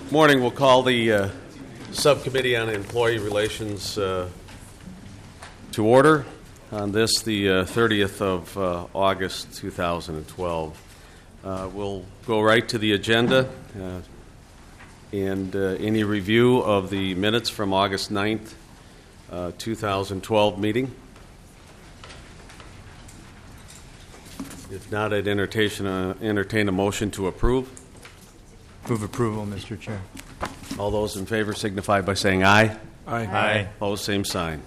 Morning. We'll call the Subcommittee on Employee Relations to order on this, the 30th of August, 2012. We'll go right to the agenda and any review of the minutes from August 9th, 2012 meeting. If not, I'd entertain a motion to approve. Move approval, Mr. Chair. All those in favor signify by saying aye. Aye. Aye. Opposed, same sign.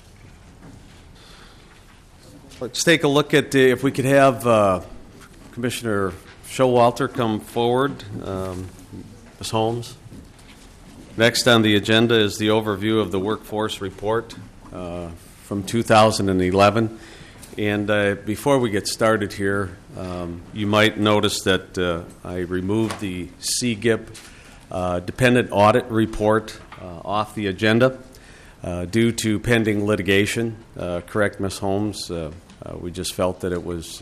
Let's take a look at if we could have Commissioner Showalter come forward. Ms. Holmes. Next on the agenda is the overview of the workforce report from 2011. And before we get started here, you might notice that I removed the CGIP dependent audit report off the agenda due to pending litigation. Correct, Ms. Holmes? We just felt that it was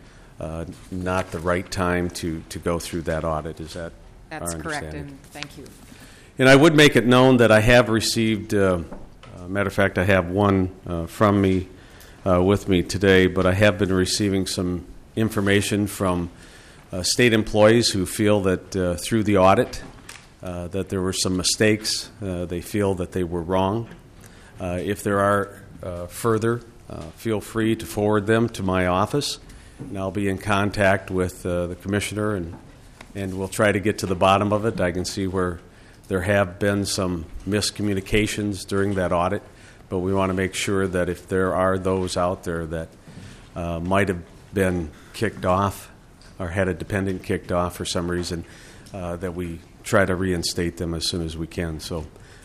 not the right time to go through that audit. Is that our understanding? That's correct, and thank you. And I would make it known that I have received, matter of fact, I have one from me with me today, but I have been receiving some information from state employees who feel that through the audit that there were some mistakes. They feel that they were wrong. If there are further, feel free to forward them to my office, and I'll be in contact with the Commissioner, and we'll try to get to the bottom of it. I can see where there have been some miscommunications during that audit, but we want to make sure that if there are those out there that might have been kicked off or had a dependent kicked off for some reason, that we try to reinstate them as soon as we can. So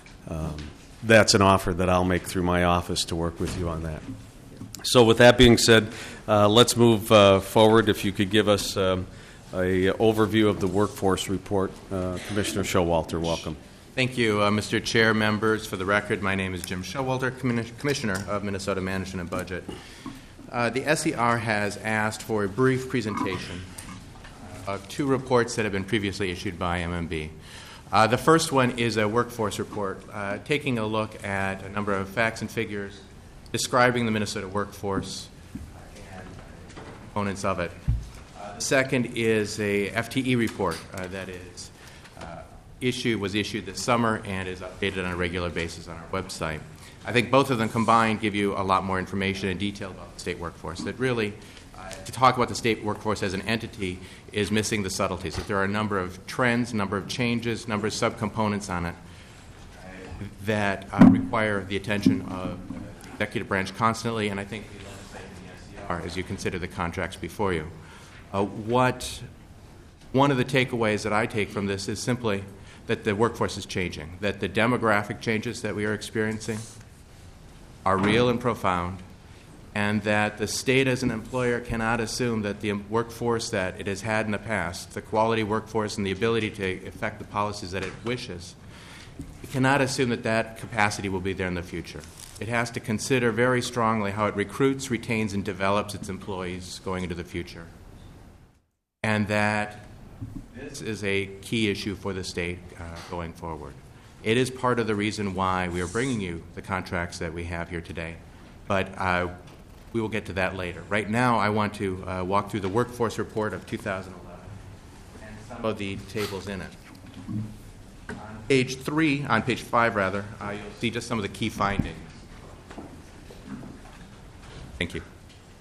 that's an offer that I'll make through my office to work with you on that. So with that being said, let's move forward. If you could give us a overview of the workforce report. Commissioner Showalter, welcome. Thank you, Mr. Chair, members. For the record, my name is Jim Showalter, Commissioner of Minnesota Management and Budget. The SER has asked for a brief presentation of two reports that have been previously issued by MMB. The first one is a workforce report taking a look at a number of facts and figures describing the Minnesota workforce and components of it. The second is a FTE report that is was issued this summer and is updated on a regular basis on our website. I think both of them combined give you a lot more information and detail about the state workforce. That really, to talk about the state workforce as an entity is missing the subtleties. That there are a number of trends, number of changes, number of subcomponents on it that require the attention of the executive branch constantly, and I think the legislature and the SER as you consider the contracts before you. One of the takeaways that I take from this is simply that the workforce is changing, that the demographic changes that we are experiencing are real and profound, and that the state as an employer cannot assume that the workforce that it has had in the past, the quality workforce and the ability to effect the policies that it wishes, it cannot assume that that capacity will be there in the future. It has to consider very strongly how it recruits, retains, and develops its employees going into the future. And that this is a key issue for the state going forward. It is part of the reason why we are bringing you the contracts that we have here today, but we will get to that later. Right now, I want to walk through the workforce report of 2011 and some of the tables in it. On page 5, you'll see just some of the key findings. Thank you.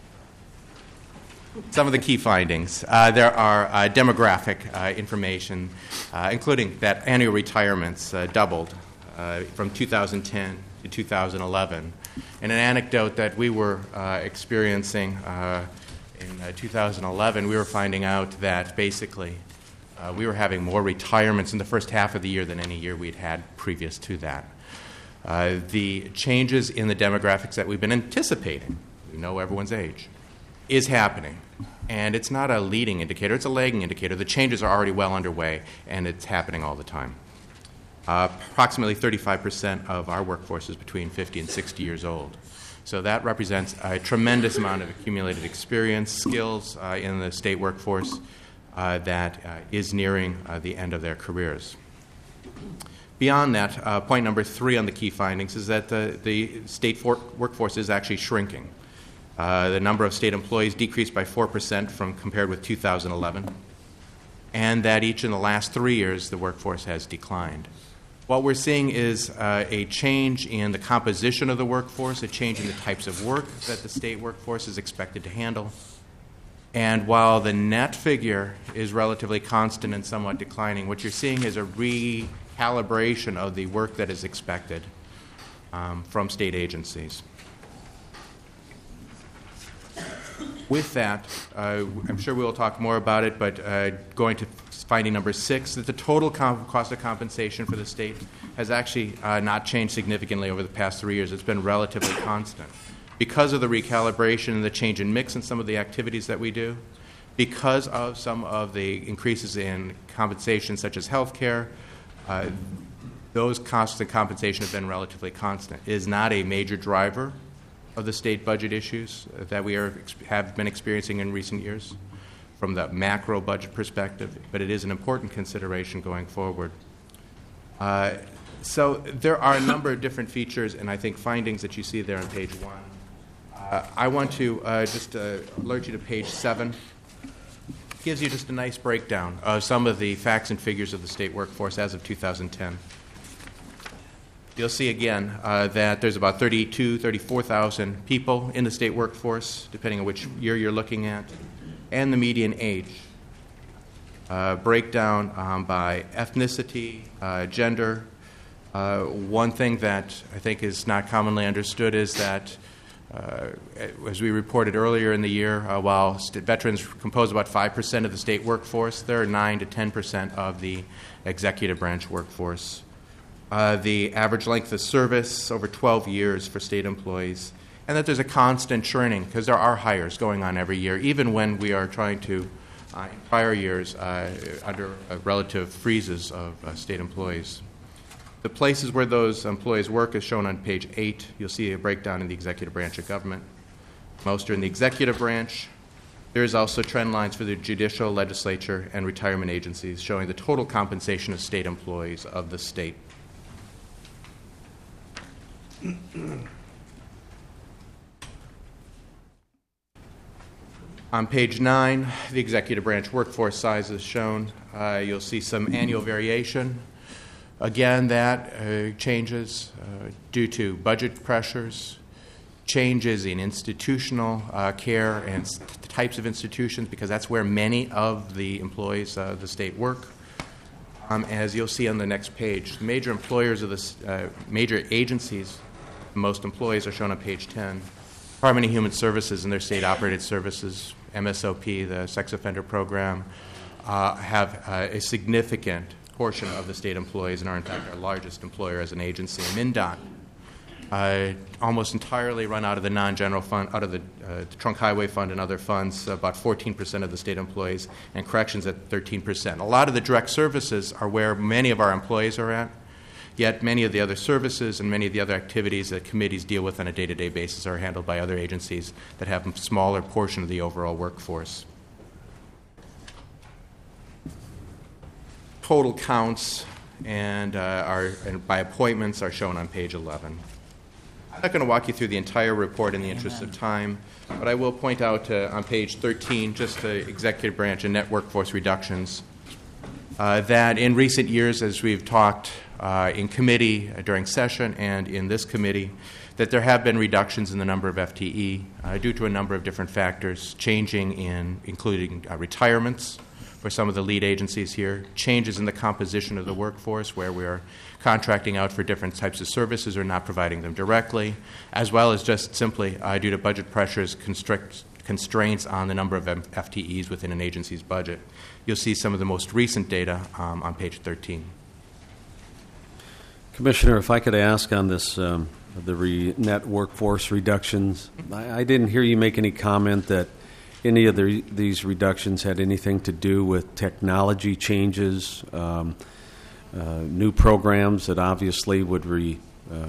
Some of the key findings. There are demographic information, including that annual retirements doubled from 2010 to 2011. And an anecdote that we were experiencing in 2011, we were finding out that basically we were having more retirements in the first half of the year than any year we'd had previous to that. The changes in the demographics that we've been anticipating, we know everyone's age, is happening. And it's not a leading indicator, it's a lagging indicator. The changes are already well underway, and it's happening all the time. Approximately 35% of our workforce is between 50 and 60 years old. So that represents a tremendous amount of accumulated experience, skills in the state workforce that is nearing the end of their careers. Beyond that, point number 3 on the key findings is that the state workforce is actually shrinking. The number of state employees decreased by 4% from compared with 2011, and that each in the last 3 years the workforce has declined. What we're seeing is a change in the composition of the workforce, a change in the types of work that the state workforce is expected to handle. And while the net figure is relatively constant and somewhat declining, what you're seeing is a recalibration of the work that is expected from state agencies. With that, I'm sure we'll talk more about it, but going to finding number 6, that the total cost of compensation for the state has actually not changed significantly over the past 3 years. It's been relatively constant. Because of the recalibration and the change in mix in some of the activities that we do, because of some of the increases in compensation such as health care, those costs of compensation have been relatively constant. It is not a major driver of the state budget issues that we have been experiencing in recent years from the macro budget perspective, but it is an important consideration going forward. So there are a number of different features and I think findings that you see there on page 1. I want to just alert you to page 7. It gives you just a nice breakdown of some of the facts and figures of the state workforce as of 2010. You'll see again that there's about 34,000 people in the state workforce, depending on which year you're looking at, and the median age. Breakdown by ethnicity, gender. One thing that I think is not commonly understood is that, as we reported earlier in the year, while veterans compose about 5% of the state workforce, there are 9 to 10% of the executive branch workforce. The average length of service over 12 years for state employees, and that there's a constant churning because there are hires going on every year, even when we are trying to, in prior years, under relative freezes of state employees. The places where those employees work is shown on page 8. You'll see a breakdown in the executive branch of government. Most are in the executive branch. There is also trend lines for the judicial, legislature, and retirement agencies showing the total compensation of state employees of the state. On page 9, the executive branch workforce size is shown. You'll see some annual variation. Again, that changes due to budget pressures, changes in institutional care and types of institutions, because that's where many of the employees of the state work. As you'll see on the next page, major employers of the major agencies, most employees are shown on page 10. Department of Human Services and their state-operated services, MSOP, the sex offender program, have a significant portion of the state employees and are in fact our largest employer as an agency. MnDOT almost entirely run out of the non-general fund, out of the trunk highway fund and other funds, about 14% of the state employees, and corrections at 13%. A lot of the direct services are where many of our employees are at, yet many of the other services and many of the other activities that committees deal with on a day-to-day basis are handled by other agencies that have a smaller portion of the overall workforce. Total counts and by appointments are shown on page 11. I'm not going to walk you through the entire report in the interest of time, but I will point out on page 13 just the executive branch and net workforce reductions. That in recent years, as we've talked in committee during session and in this committee, that there have been reductions in the number of FTE due to a number of different factors, including retirements for some of the lead agencies here, changes in the composition of the workforce where we are contracting out for different types of services or not providing them directly, as well as just simply due to budget pressures, constraints on the number of FTEs within an agency's budget. You'll see some of the most recent data on page 13. Commissioner, if I could ask on this, net workforce reductions, I didn't hear you make any comment that any of these reductions had anything to do with technology changes, new programs that obviously would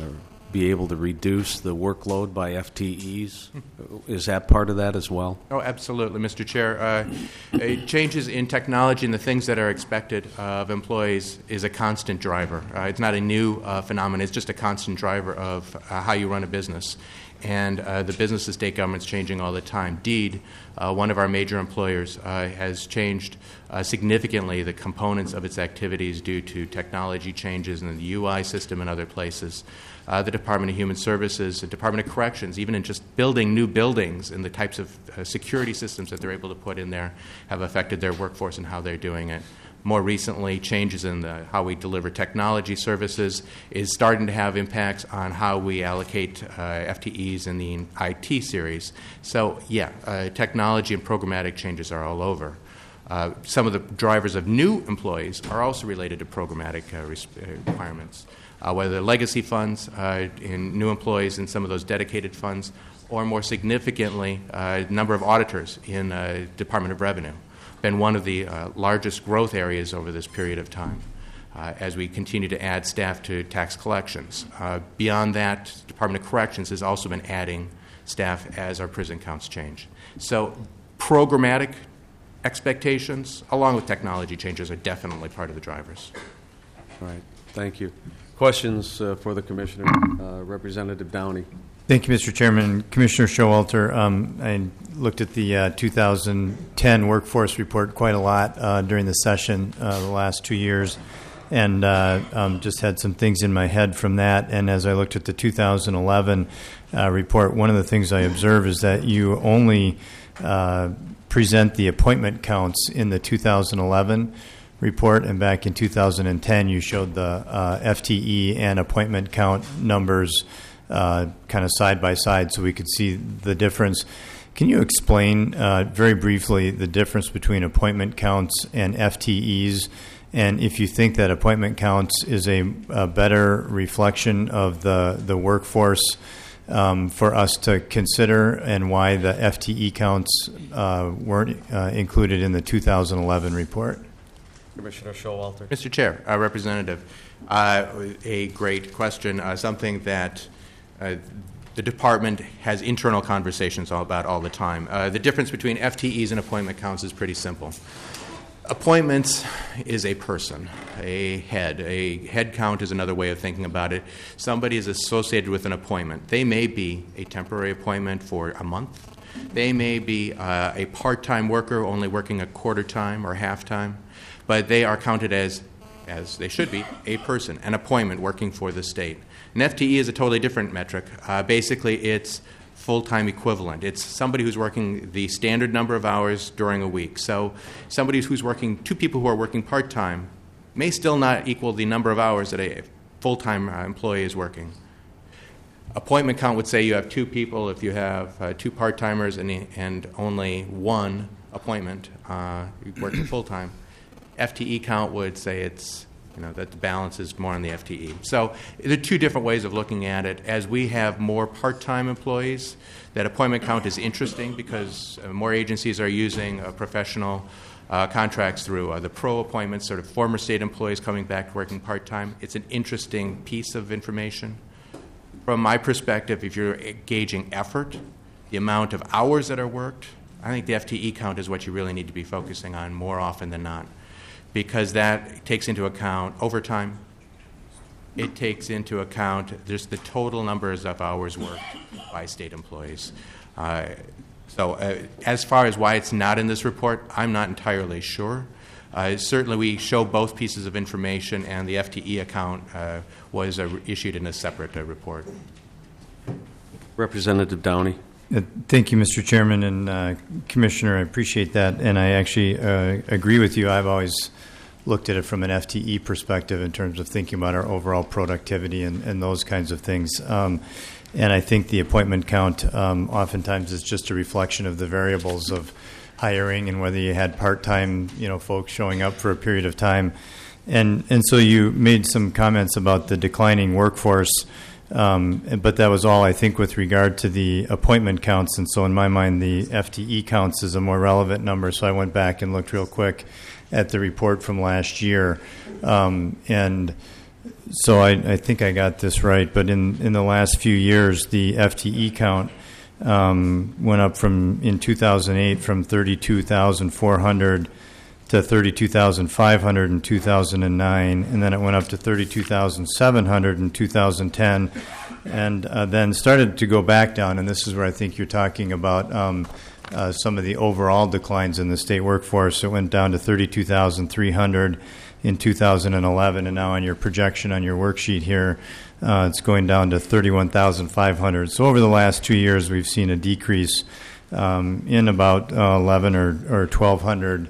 be able to reduce the workload by FTEs. Is that part of that as well? Oh, absolutely, Mr. Chair. Changes in technology and the things that are expected of employees is a constant driver. It's not a new phenomenon. It's just a constant driver of how you run a business. And the business and state government's changing all the time. DEED, one of our major employers, has changed significantly the components of its activities due to technology changes in the UI system and other places. The Department of Human Services, the Department of Corrections, even in just building new buildings and the types of security systems that they're able to put in there have affected their workforce and how they're doing it. More recently, changes in how we deliver technology services is starting to have impacts on how we allocate FTEs in the IT series. So, technology and programmatic changes are all over. Some of the drivers of new employees are also related to programmatic requirements, whether they're legacy funds in new employees in some of those dedicated funds, or more significantly, number of auditors in Department of Revenue. Been one of the largest growth areas over this period of time as we continue to add staff to tax collections. Beyond that, Department of Corrections has also been adding staff as our prison counts change. So programmatic expectations, along with technology changes, are definitely part of the drivers. All right. Thank you. Questions for the Commissioner? Representative Downey. Thank you, Mr. Chairman. Commissioner Showalter, I looked at the 2010 workforce report quite a lot during the session the last 2 years, and just had some things in my head from that. And as I looked at the 2011 report, one of the things I observed is that you only present the appointment counts in the 2011 report, and back in 2010 you showed the FTE and appointment count numbers kind of side by side so we could see the difference. Can you explain very briefly the difference between appointment counts and FTEs, and if you think that appointment counts is a better reflection of the workforce for us to consider, and why the FTE counts weren't included in the 2011 report? Commissioner Showalter. Mr. Chair, Representative, a great question, something that the department has internal conversations about all the time. The difference between FTEs and appointment counts is pretty simple. Appointments is a person, a head. A head count is another way of thinking about it. Somebody is associated with an appointment. They may be a temporary appointment for a month. They may be a part-time worker only working a quarter time or half time, but they are counted as they should be, a person, an appointment working for the state. An FTE is a totally different metric. Basically, it's full-time equivalent. It's somebody who's working the standard number of hours during a week. So somebody who's working, two people who are working part-time may still not equal the number of hours that a full-time employee is working. Appointment count would say you have two people if you have two part-timers and only one appointment working full-time. FTE count would say it's that the balance is more on the FTE. So there are two different ways of looking at it. As we have more part-time employees, that appointment count is interesting because more agencies are using professional contracts through the pro appointments, sort of former state employees coming back working part-time. It's an interesting piece of information. From my perspective, if you're gauging effort, the amount of hours that are worked, I think the FTE count is what you really need to be focusing on more often than not, because that takes into account overtime. It takes into account just the total numbers of hours worked by state employees. So as far as why it's not in this report, I'm not entirely sure. Certainly we show both pieces of information, and the FTE account was issued in a separate report. Representative Downey. Thank you, Mr. Chairman and Commissioner. I appreciate that, and I actually agree with you. I've always looked at it from an FTE perspective in terms of thinking about our overall productivity and those kinds of things. And I think the appointment count oftentimes is just a reflection of the variables of hiring and whether you had part-time, folks showing up for a period of time. And so you made some comments about the declining workforce. But that was all, I think, with regard to the appointment counts. And so in my mind, the FTE counts is a more relevant number. So I went back and looked real quick at the report from last year. And So I think I got this right, but in the last few years, the FTE count went up in 2008 from 32,400 to 32,500 in 2009, and then it went up to 32,700 in 2010, and then started to go back down, and this is where I think you're talking about some of the overall declines in the state workforce. It went down to 32,300 in 2011, and now on your projection on your worksheet here, it's going down to 31,500. So over the last 2 years, we've seen a decrease in about 11 or 1,200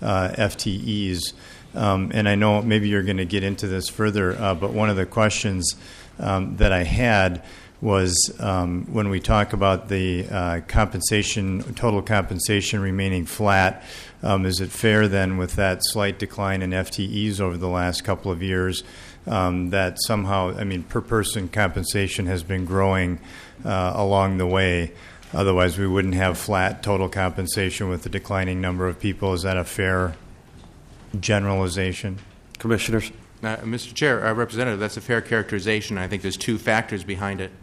FTEs. And I know maybe you're going to get into this further, but one of the questions that I had was when we talk about the total compensation remaining flat, is it fair then with that slight decline in FTEs over the last couple of years that somehow, per person compensation has been growing along the way? Otherwise, we wouldn't have flat total compensation with the declining number of people. Is that a fair generalization? Commissioners? Mr. Chair, Representative, that's a fair characterization. I think there's two factors behind it.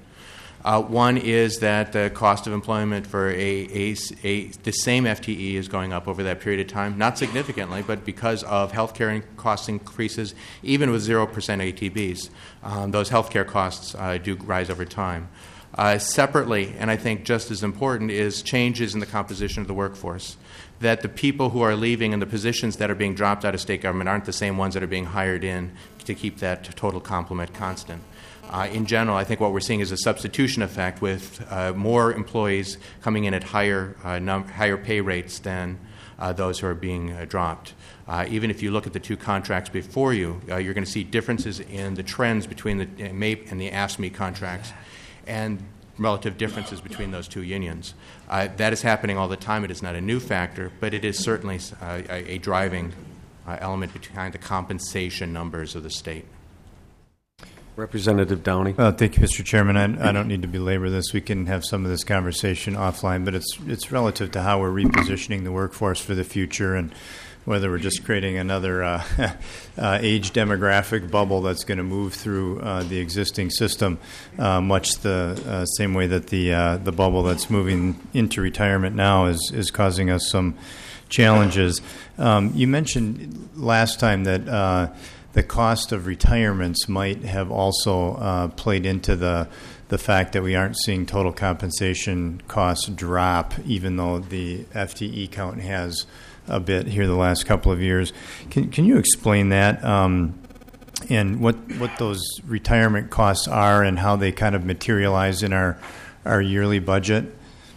One is that the cost of employment for the same FTE is going up over that period of time, not significantly, but because of healthcare cost increases, even with 0% ATBs, those healthcare costs do rise over time. Separately, and I think just as important, is changes in the composition of the workforce. That the people who are leaving and the positions that are being dropped out of state government aren't the same ones that are being hired in to keep that total complement constant. In general, I think what we're seeing is a substitution effect with more employees coming in at higher pay rates than those who are being dropped. Even if you look at the two contracts before you, you're going to see differences in the trends between the MAPE and the AFSCME contracts, and relative differences between those two unions. That is happening all the time. It is not a new factor, but it is certainly a driving element behind the compensation numbers of the state. Representative Downey. Thank you, Mr. Chairman. I don't need to belabor this. We can have some of this conversation offline, but it's relative to how we're repositioning the workforce for the future and whether we're just creating another age demographic bubble that's going to move through the existing system, much the same way that the bubble that's moving into retirement now is causing us some challenges. You mentioned last time that the cost of retirements might have also played into the fact that we aren't seeing total compensation costs drop, even though the FTE count has a bit here the last couple of years. Can you explain that and what those retirement costs are and how they kind of materialize in our yearly budget?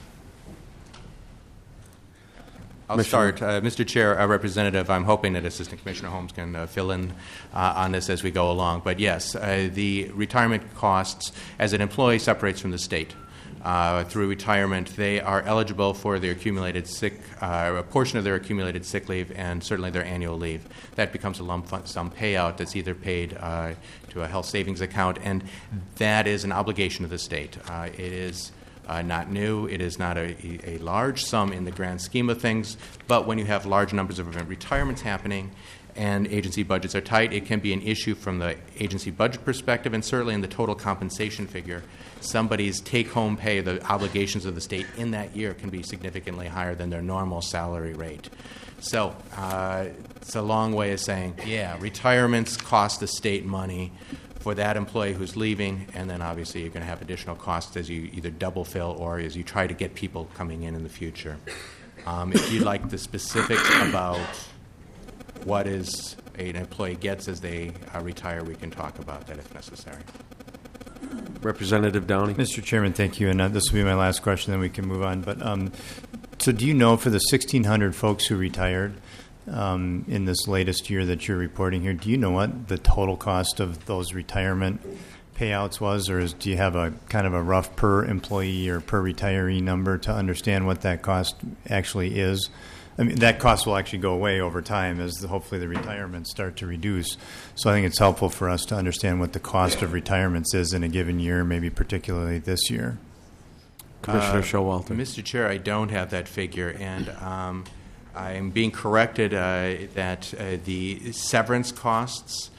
I'll start. Mr. Chair, Representative, I'm hoping that Assistant Commissioner Holmes can fill in on this as we go along. But yes, the retirement costs, as an employee separates from the state through retirement, they are eligible for their accumulated a portion of their accumulated sick leave and certainly their annual leave. That becomes a lump sum payout that's either paid to a health savings account, and that is an obligation of the state. It is not new. It is not a large sum in the grand scheme of things, but when you have large numbers of retirements happening and agency budgets are tight, it can be an issue from the agency budget perspective and certainly in the total compensation figure. Somebody's take-home pay, the obligations of the state in that year can be significantly higher than their normal salary rate. So it's a long way of saying, yeah, retirements cost the state money for that employee who's leaving, and then obviously you're going to have additional costs as you either double fill or as you try to get people coming in the future. If you'd like the specifics about what is an employee gets as they retire, we can talk about that if necessary. Representative Downey. Mr. Chairman, thank you. And this will be my last question, then we can move on. But so do you know for the 1,600 folks who retired in this latest year that you're reporting here, do you know what the total cost of those retirement payouts was, or do you have a kind of a rough per employee or per retiree number to understand what that cost actually is? I mean, that cost will actually go away over time as hopefully the retirements start to reduce. So I think it's helpful for us to understand what the cost of retirements is in a given year, maybe particularly this year. Commissioner Showalter. Mr. Chair, I don't have that figure, and I am being corrected that the severance costs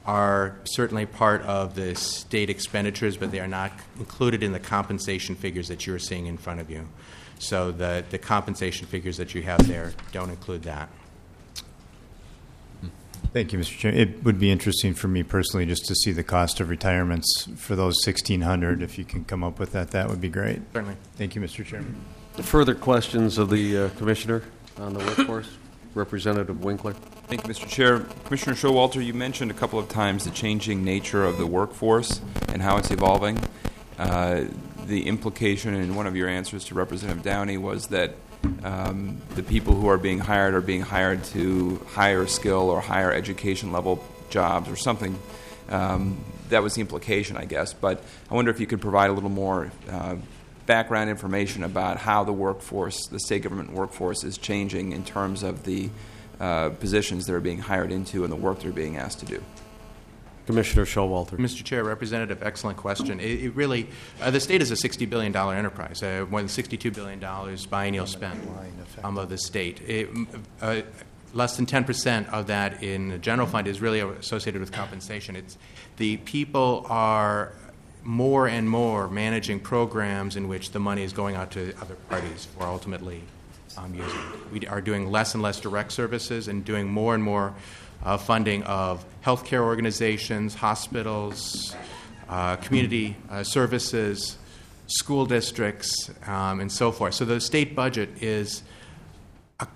are certainly part of the state expenditures, but they are not included in the compensation figures that you're seeing in front of you. So the compensation figures that you have there don't include that. Thank you, Mr. Chair. It would be interesting for me personally just to see the cost of retirements for those 1,600. If you can come up with that, that would be great. Certainly. Thank you, Mr. Chairman. Further questions of the Commissioner on the workforce? Representative Winkler. Thank you, Mr. Chair. Commissioner Showalter, you mentioned a couple of times the changing nature of the workforce and how it's evolving. The implication in one of your answers to Representative Downey was that the people who are being hired to higher skill or higher education level jobs or something. That was the implication, I guess. But I wonder if you could provide a little more background information about how the workforce, the state government workforce, is changing in terms of the positions that are being hired into and the work they're being asked to do. Commissioner Showalter. Mr. Chair, Representative, excellent question. It really, the state is a $60 billion enterprise, more than $62 billion biennial spend of the state. Less than 10% of that in the general fund is really associated with compensation. The people are more and more managing programs in which the money is going out to other parties for ultimately using. We are doing less and less direct services and doing more and more funding of healthcare organizations, hospitals, community services, school districts, and so forth. So the state budget is a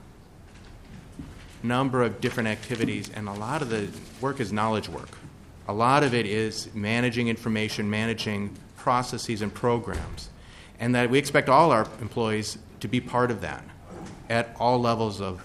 number of different activities, and a lot of the work is knowledge work. A lot of it is managing information, managing processes and programs, and that we expect all our employees to be part of that at all levels of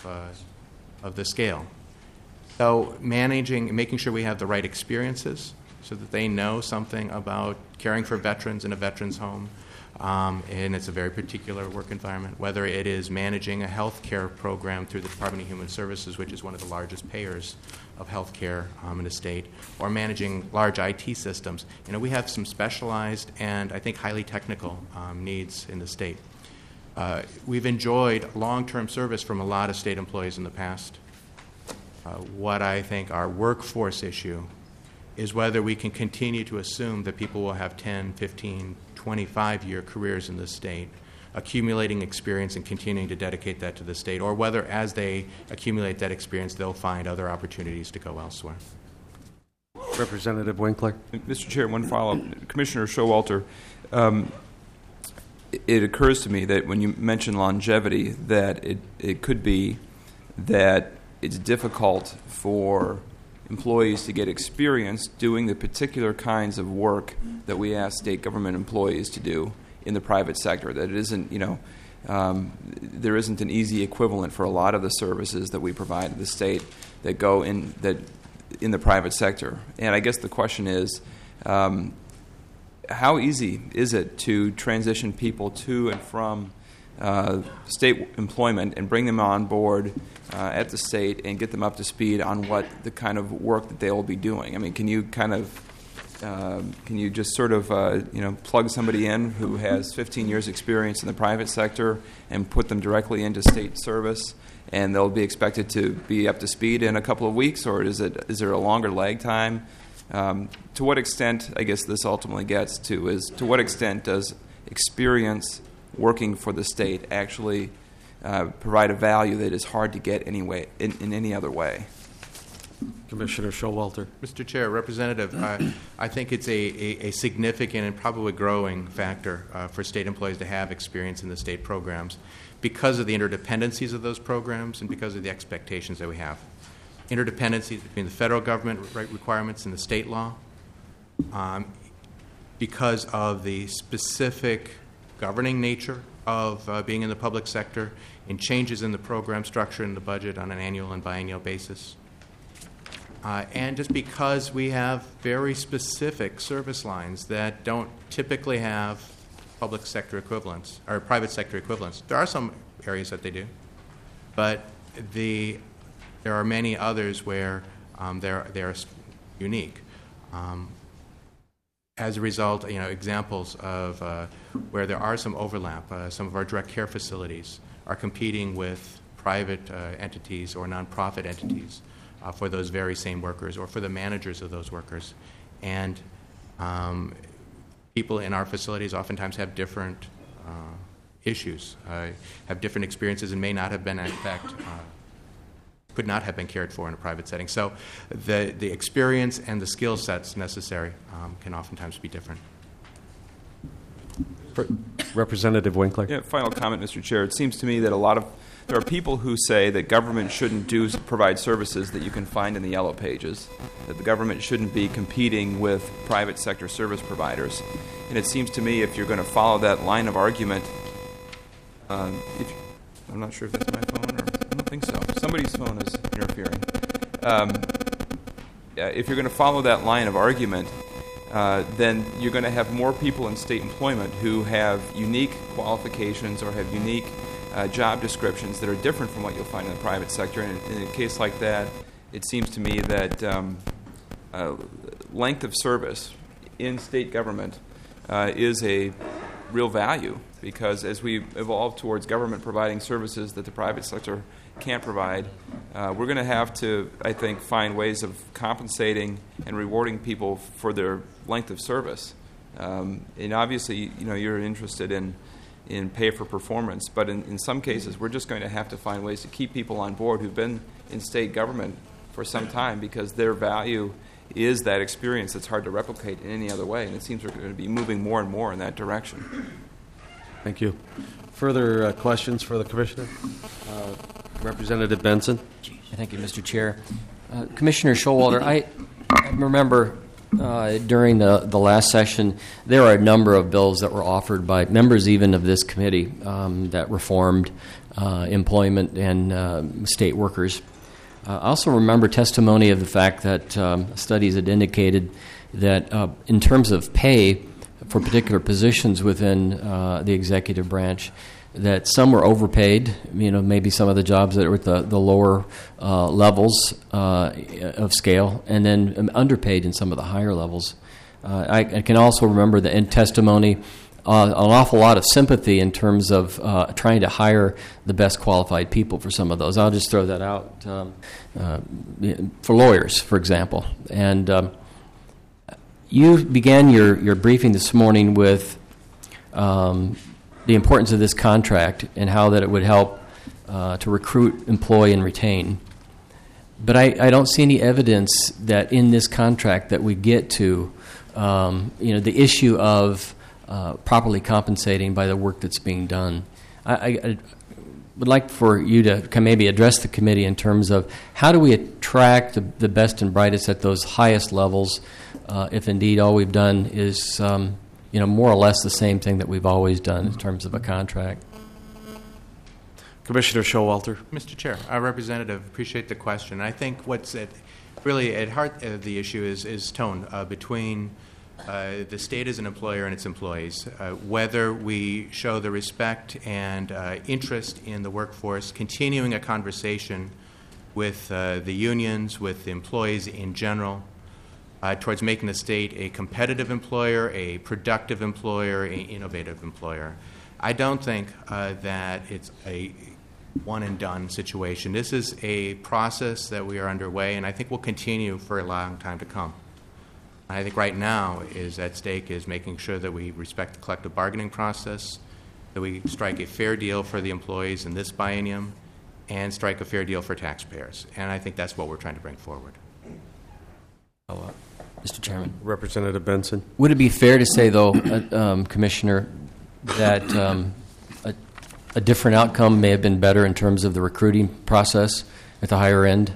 the scale. So managing, making sure we have the right experiences so that they know something about caring for veterans in a veterans home, and it's a very particular work environment, whether it is managing a health care program through the Department of Human Services, which is one of the largest payers of health care in the state, or managing large IT systems. You know, we have some specialized and I think highly technical needs in the state. We've enjoyed long-term service from a lot of state employees in the past. What I think our workforce issue is whether we can continue to assume that people will have 10, 15, 25-year careers in the state, accumulating experience and continuing to dedicate that to the state, or whether as they accumulate that experience, they'll find other opportunities to go elsewhere. Representative Winkler. Mr. Chair, one follow-up. Commissioner Showalter, it occurs to me that when you mention longevity, that it could be that it's difficult for employees to get experience doing the particular kinds of work that we ask state government employees to do in the private sector. That it isn't, there isn't an easy equivalent for a lot of the services that we provide to the state that go in the private sector. And I guess the question is, how easy is it to transition people to and from state employment and bring them on board at the state and get them up to speed on what the kind of work that they will be doing? I mean, can you just sort of plug somebody in who has 15 years experience in the private sector and put them directly into state service, and they'll be expected to be up to speed in a couple of weeks, or is there a longer lag time? To what extent, I guess this ultimately gets to, is to what extent does experience working for the state actually provide a value that is hard to get anyway in any other way? Commissioner Showalter. Mr. Chair, Representative, I think it's a significant and probably growing factor for state employees to have experience in the state programs because of the interdependencies of those programs and because of the expectations that we have. Interdependencies between the federal government requirements and the state law, because of the specific governing nature of being in the public sector, and changes in the program structure and the budget on an annual and biennial basis. And just because we have very specific service lines that don't typically have public sector equivalents or private sector equivalents. There are some areas that they do, but there are many others where they're unique. As a result, examples of where there are some overlap. Some of our direct care facilities are competing with private entities or nonprofit entities for those very same workers or for the managers of those workers. And people in our facilities oftentimes have different issues, have different experiences, and may not have been, in fact, could not have been cared for in a private setting. So the experience and the skill sets necessary can oftentimes be different. Representative Winkler. Yeah, final comment, Mr. Chair. It seems to me that there are people who say that government shouldn't provide services that you can find in the yellow pages, that the government shouldn't be competing with private sector service providers. And it seems to me if you're going to follow that line of argument, I'm not sure if that's my phone or I don't think so. Somebody's phone is interfering. If you're going to follow that line of argument, then you're going to have more people in state employment who have unique qualifications or have unique job descriptions that are different from what you'll find in the private sector. And in a case like that, it seems to me that length of service in state government is a real value, because as we evolve towards government providing services that the private sector can't provide, we're going to have to, I think, find ways of compensating and rewarding people for their length of service. And obviously, you're interested in pay for performance, but in some cases, we're just going to have to find ways to keep people on board who've been in state government for some time, because their value is that experience that's hard to replicate in any other way. And it seems we're going to be moving more and more in that direction. Thank you. Further questions for the Commissioner? Representative Benson. Thank you, Mr. Chair. Commissioner Showalter, I remember during the last session, there are a number of bills that were offered by members even of this committee that reformed employment and state workers. I also remember testimony of the fact that studies had indicated that in terms of pay for particular positions within the executive branch, that some were overpaid, maybe some of the jobs that were at the lower levels of scale, and then underpaid in some of the higher levels. I can also remember the in testimony an awful lot of sympathy in terms of trying to hire the best qualified people for some of those. I'll just throw that out for lawyers, for example. And you began your briefing this morning with the importance of this contract and how that it would help to recruit, employ, and retain. But I don't see any evidence that in this contract that we get to the issue of properly compensating by the work that's being done. I would like for you to maybe address the committee in terms of how do we attract the best and brightest at those highest levels, if indeed all we've done is more or less the same thing that we've always done in terms of a contract. Commissioner Showalter. Mr. Chair, Representative, appreciate the question. I think what's really at heart of the issue is tone between the state as an employer and its employees, whether we show the respect and interest in the workforce, continuing a conversation with the unions, with the employees in general, towards making the state a competitive employer, a productive employer, an innovative employer. I don't think that it's a one-and-done situation. This is a process that we are underway, and I think will continue for a long time to come. I think right now is at stake is making sure that we respect the collective bargaining process, that we strike a fair deal for the employees in this biennium, and strike a fair deal for taxpayers. And I think that's what we're trying to bring forward. Mr. Chairman. Representative Benson. Would it be fair to say, though, Commissioner, that a different outcome may have been better in terms of the recruiting process at the higher end?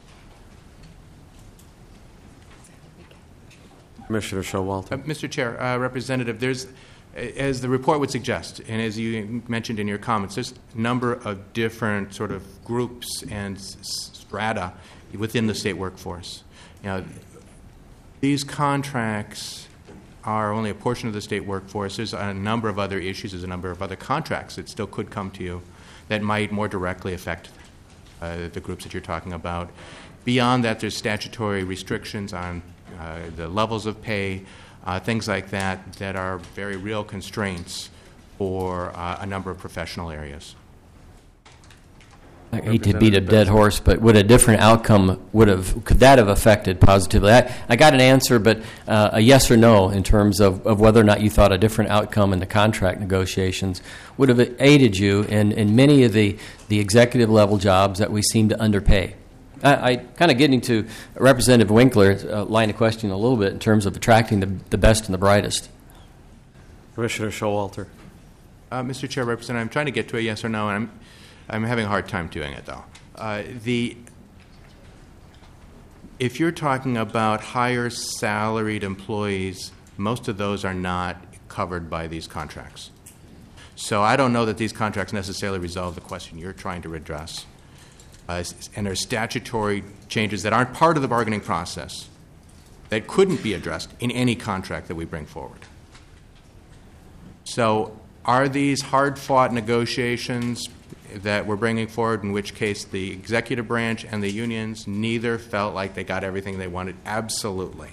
Commissioner Showalter. Mr. Chair, Representative, there's, as the report would suggest, and as you mentioned in your comments, there's a number of different sort of groups and strata within the state workforce. These contracts are only a portion of the state workforce. There's a number of other issues. There's a number of other contracts that still could come to you that might more directly affect the groups that you're talking about. Beyond that, there's statutory restrictions on the levels of pay, things like that are very real constraints for a number of professional areas. I hate to beat a dead horse, but would a different outcome could that have affected positively? I got an answer, but a yes or no in terms of whether or not you thought a different outcome in the contract negotiations would have aided you in many of the executive level jobs that we seem to underpay. I kind of getting to Representative Winkler's line of questioning a little bit in terms of attracting the best and the brightest. Commissioner Showalter. Mr. Chair, Representative, I'm trying to get to a yes or no, and I'm having a hard time doing it, though. If you're talking about higher salaried employees, most of those are not covered by these contracts. So I don't know that these contracts necessarily resolve the question you're trying to address. And there are statutory changes that aren't part of the bargaining process that couldn't be addressed in any contract that we bring forward. So are these hard-fought negotiations that we're bringing forward, in which case the executive branch and the unions neither felt like they got everything they wanted? Absolutely.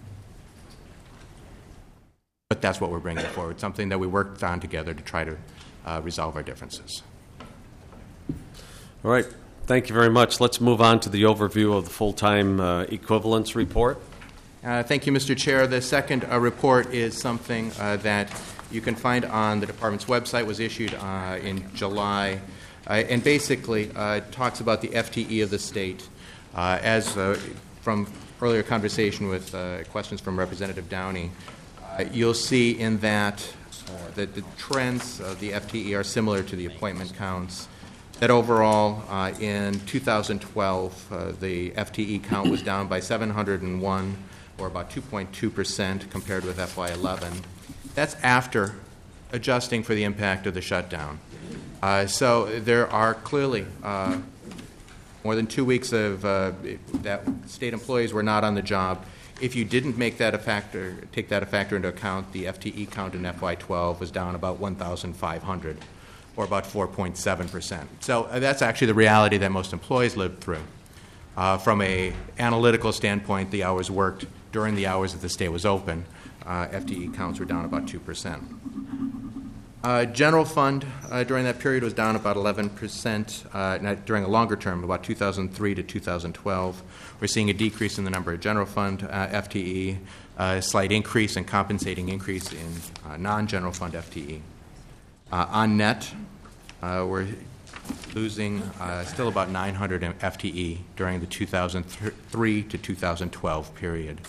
But that's what we're bringing forward, something that we worked on together to try to resolve our differences. All right. Thank you very much. Let's move on to the overview of the full-time equivalence report. Thank you, Mr. Chair. The second report is something that you can find on the department's website. It was issued in July, and basically talks about the FTE of the state. As from earlier conversation with questions from Representative Downey, you'll see in that that the trends of the FTE are similar to the appointment counts. That overall, in 2012, the FTE count was down by 701, or about 2.2% compared with FY11. That's after adjusting for the impact of the shutdown. So there are clearly more than 2 weeks of that state employees were not on the job. If you didn't make that take that a factor into account, the FTE count in FY12 was down about 1,500. Or about 4.7%. So that's actually the reality that most employees lived through. From an analytical standpoint, the hours worked during the hours that the state was open, FTE counts were down about 2%. General fund during that period was down about 11%. During a longer term, about 2003 to 2012, we're seeing a decrease in the number of general fund FTE, a slight increase and compensating increase in non-general fund FTE. On net, we're losing still about 900 FTE during the 2003 to 2012 period.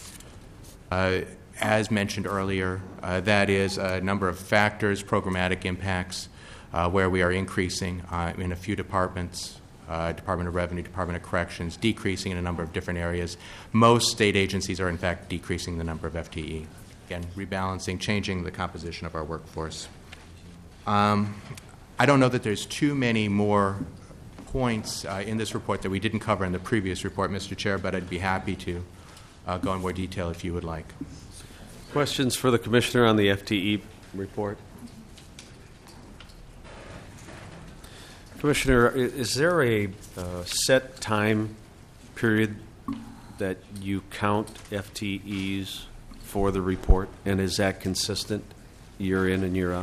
As mentioned earlier, that is a number of factors, programmatic impacts, where we are increasing in a few departments, Department of Revenue, Department of Corrections, decreasing in a number of different areas. Most state agencies are, in fact, decreasing the number of FTE. Again, rebalancing, changing the composition of our workforce. I don't know that there's too many more points in this report that we didn't cover in the previous report, Mr. Chair, but I'd be happy to go in more detail if you would like. Questions for the Commissioner on the FTE report? Commissioner, is there a set time period that you count FTEs for the report, and is that consistent year in and year out?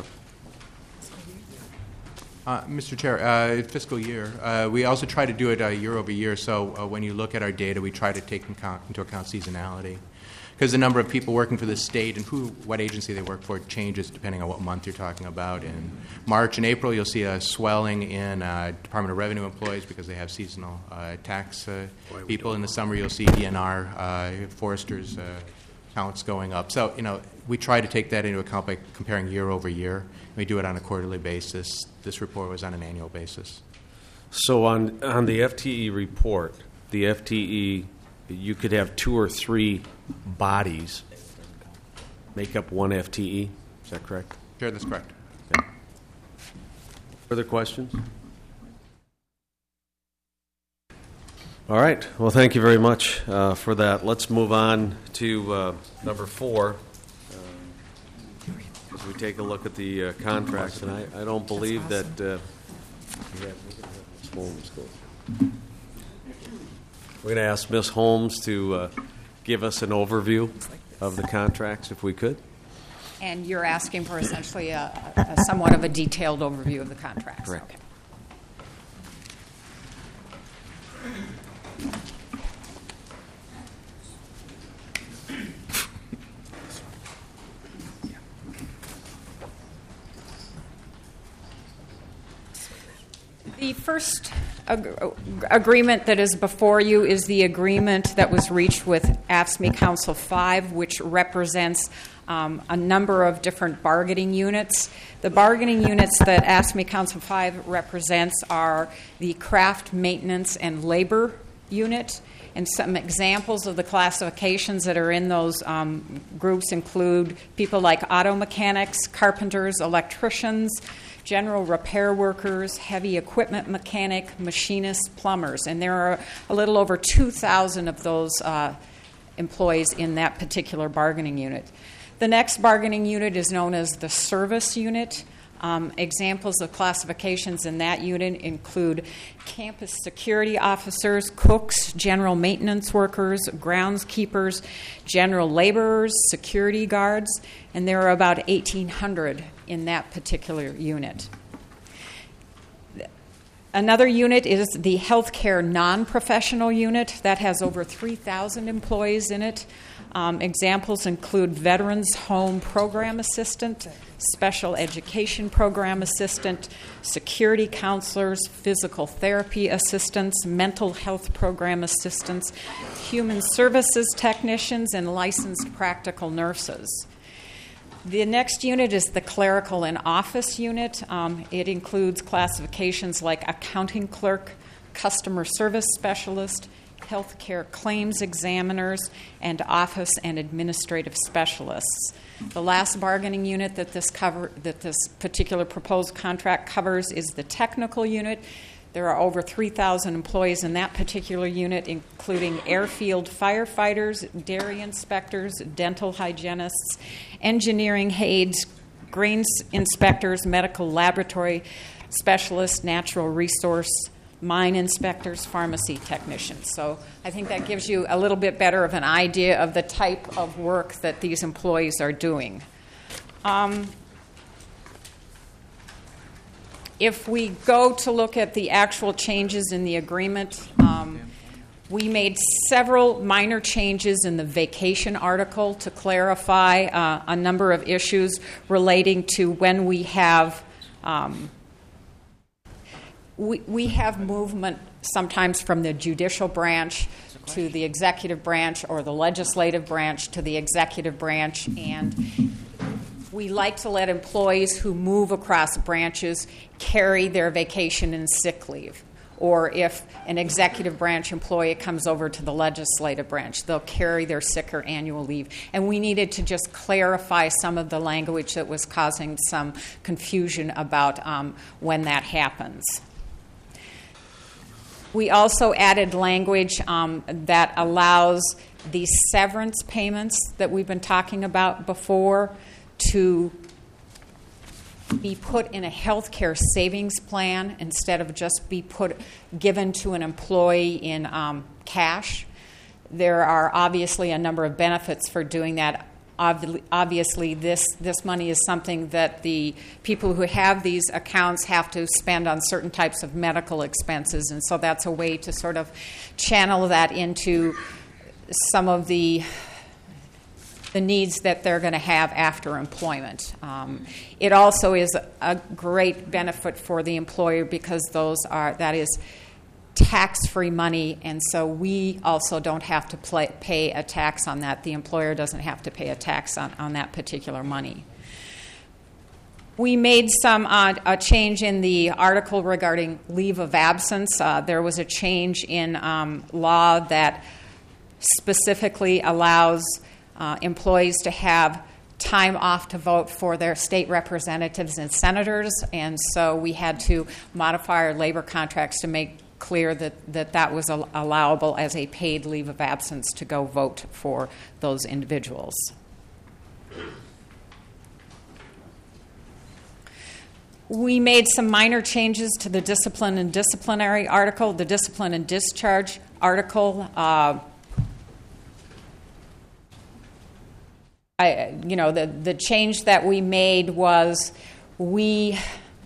Mr. Chair, fiscal year. We also try to do it year over year, so when you look at our data, we try to take into account seasonality. Because the number of people working for the state and what agency they work for changes depending on what month you're talking about. In March and April, you'll see a swelling in Department of Revenue employees because they have seasonal tax people. In the summer, you'll see DNR, foresters counts going up. So, we try to take that into account by comparing year over year. We do it on a quarterly basis. This report was on an annual basis. So on the FTE report, the FTE, you could have 2 or 3 bodies make up one FTE. Is that correct? Sure, that's correct. Okay. Further questions? All right. Well, thank you very much for that. Let's move on to number 4. As we take a look at the contracts, and I don't believe that we're going to ask Ms. Holmes to give us an overview of the contracts, if we could. And you're asking for essentially a somewhat of a detailed overview of the contracts. Correct. Okay. The first agreement that is before you is the agreement that was reached with AFSCME Council 5, which represents a number of different bargaining units. The bargaining units that AFSCME Council 5 represents are the craft maintenance and labor unit. And some examples of the classifications that are in those groups include people like auto mechanics, carpenters, electricians, general repair workers, heavy equipment mechanic, machinists, plumbers. And there are a little over 2,000 of those employees in that particular bargaining unit. The next bargaining unit is known as the service unit. Examples of classifications in that unit include campus security officers, cooks, general maintenance workers, groundskeepers, general laborers, security guards, and there are about 1,800 in that particular unit. Another unit is the healthcare non-professional unit that has over 3,000 employees in it. Examples include Veterans Home Program Assistant, Special Education Program Assistant, Security Counselors, Physical Therapy Assistants, Mental Health Program Assistants, Human Services Technicians, and Licensed Practical Nurses. The next unit is the Clerical and Office unit. It includes classifications like Accounting Clerk, Customer Service Specialist, Healthcare Claims Examiners, and Office and Administrative Specialists. The last bargaining unit that this particular proposed contract covers is the Technical unit. There are over 3,000 employees in that particular unit, including airfield firefighters, dairy inspectors, dental hygienists, engineering aides, grains inspectors, medical laboratory specialists, natural resource mine inspectors, pharmacy technicians. So I think that gives you a little bit better of an idea of the type of work that these employees are doing. If we go to look at the actual changes in the agreement, we made several minor changes in the vacation article to clarify a number of issues relating to when we have we have movement sometimes from the judicial branch to the executive branch or the legislative branch to the executive branch, and we like to let employees who move across branches carry their vacation and sick leave. Or if an executive branch employee comes over to the legislative branch, they'll carry their sick or annual leave. And we needed to just clarify some of the language that was causing some confusion about when that happens. We also added language that allows the severance payments that we've been talking about before to be put in a healthcare savings plan instead of just be given to an employee in cash. There are obviously a number of benefits for doing that. Obviously, this money is something that the people who have these accounts have to spend on certain types of medical expenses, and so that's a way to sort of channel that into some of the needs that they're going to have after employment. It also is a great benefit for the employer because that is tax-free money, and so we also don't have to pay a tax on that. The employer doesn't have to pay a tax on that particular money. We made a change in the article regarding leave of absence. There was a change in law that specifically allows employees to have time off to vote for their state representatives and senators, and so we had to modify our labor contracts to make clear that was allowable as a paid leave of absence to go vote for those individuals. We made some minor changes to the discipline and disciplinary article. The discipline and discharge article, the change that we made was when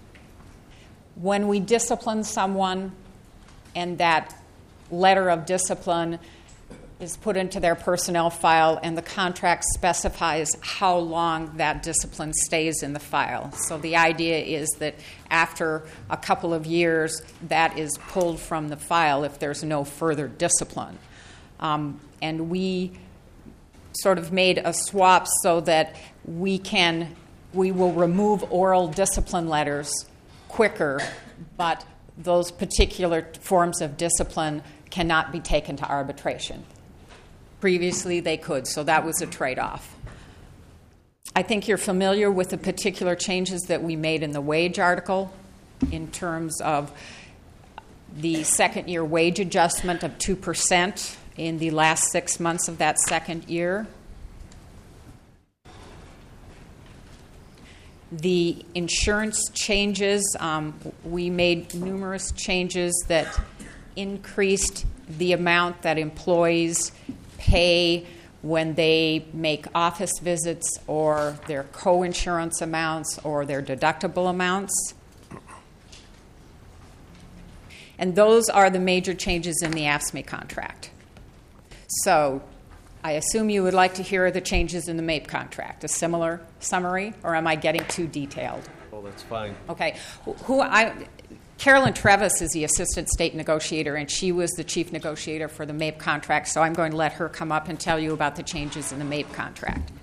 we discipline someone and that letter of discipline is put into their personnel file, and the contract specifies how long that discipline stays in the file. So the idea is that after a couple of years, that is pulled from the file if there's no further discipline. And we sort of made a swap so that we will remove oral discipline letters quicker, but those particular forms of discipline cannot be taken to arbitration. Previously, they could, so that was a trade-off. I think you're familiar with the particular changes that we made in the wage article in terms of the second-year wage adjustment of 2% in the last 6 months of that second year. The insurance changes, we made numerous changes that increased the amount that employees pay when they make office visits, or their co-insurance amounts, or their deductible amounts. And those are the major changes in the AFSCME contract. So I assume you would like to hear the changes in the MAPE contract, a similar summary, or am I getting too detailed? Oh, that's fine. Okay. Carolyn Trevis is the assistant state negotiator, and she was the chief negotiator for the MAPE contract, so I'm going to let her come up and tell you about the changes in the MAPE contract.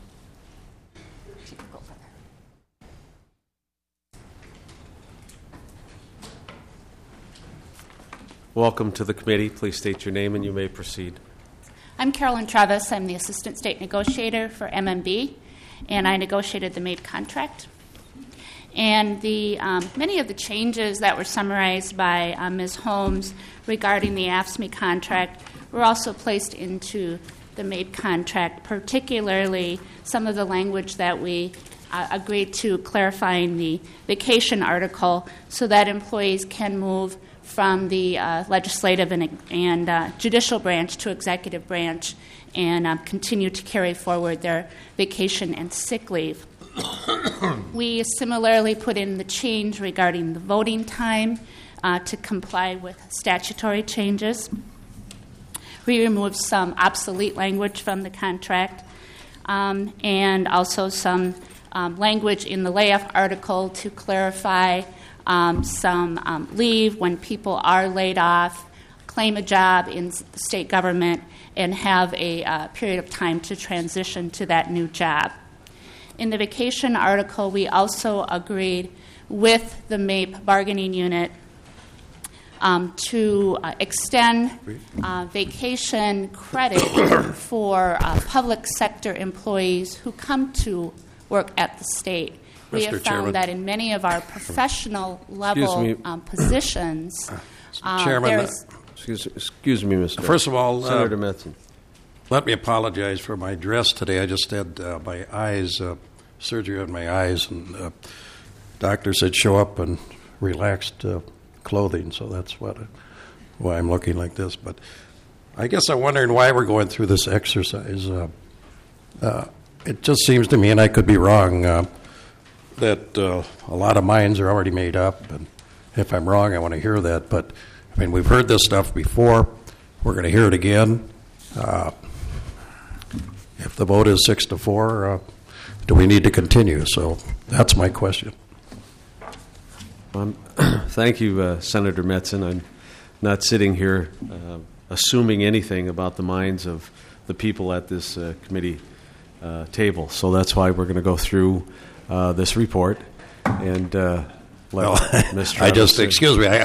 Welcome to the committee. Please state your name and you may proceed. I'm Carolyn Trevis. I'm the assistant state negotiator for MMB, and I negotiated the MAPE contract. And the many of the changes that were summarized by Ms. Holmes regarding the AFSCME contract were also placed into the MAPE contract, particularly some of the language that we agreed to clarifying the vacation article so that employees can move from the legislative and judicial branch to executive branch and continue to carry forward their vacation and sick leave. We similarly put in the change regarding the voting time to comply with statutory changes. We removed some obsolete language from the contract and also some language in the layoff article to clarify some leave when people are laid off, claim a job in the state government, and have a period of time to transition to that new job. In the vacation article, we also agreed with the MAPE bargaining unit to extend vacation credit for public sector employees who come to work at the state. We have found that in many of our professional level positions, Chairman, Excuse me, Mr. First of all, Senator Metzen. let me apologize for my dress today. I just had my eyes, surgery on my eyes, and doctor said show up in relaxed clothing, so that's why I'm looking like this. But I guess I'm wondering why we're going through this exercise. It just seems to me, and I could be wrong, that a lot of minds are already made up, and if I'm wrong, I want to hear that. But I mean, we've heard this stuff before. We're going to hear it again. If the vote is 6-4, do we need to continue? So that's my question. Thank you, Senator Metzen. I'm not sitting here assuming anything about the minds of the people at this committee table. So that's why we're going to go through this report and Mr. I just, excuse me,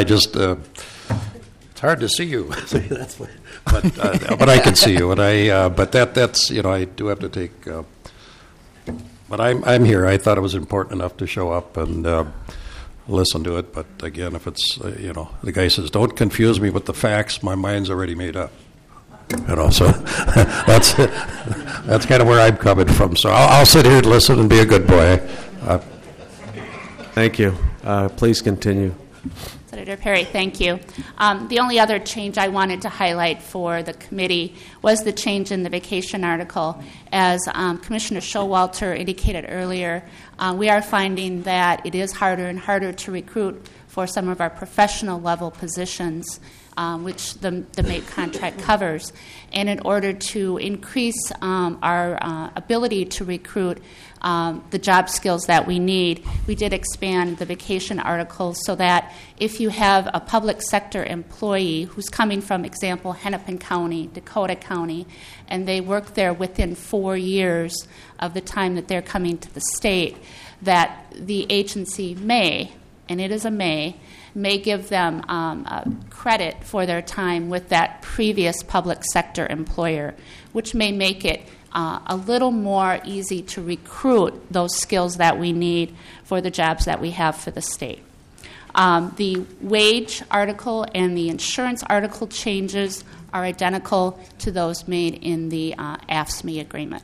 it's hard to see you. That's what, but I can see you, and but that's I do have to take. But I'm here. I thought it was important enough to show up and listen to it. But again, if it's the guy says, "Don't confuse me with the facts," my mind's already made up. So that's kind of where I'm coming from. So I'll sit here and listen and be a good boy. Thank you. Please continue. Senator Perry, thank you. The only other change I wanted to highlight for the committee was the change in the vacation article. As Commissioner Showalter indicated earlier, we are finding that it is harder and harder to recruit for some of our professional level positions which the MAPE contract covers. And in order to increase our ability to recruit the job skills that we need, we did expand the vacation article so that if you have a public sector employee who's coming from, example, Hennepin County, Dakota County, and they work there within 4 years of the time that they're coming to the state, that the agency may, and it is a may give them credit for their time with that previous public sector employer, which may make it a little more easy to recruit those skills that we need for the jobs that we have for the state. The wage article and the insurance article changes are identical to those made in the AFSCME agreement.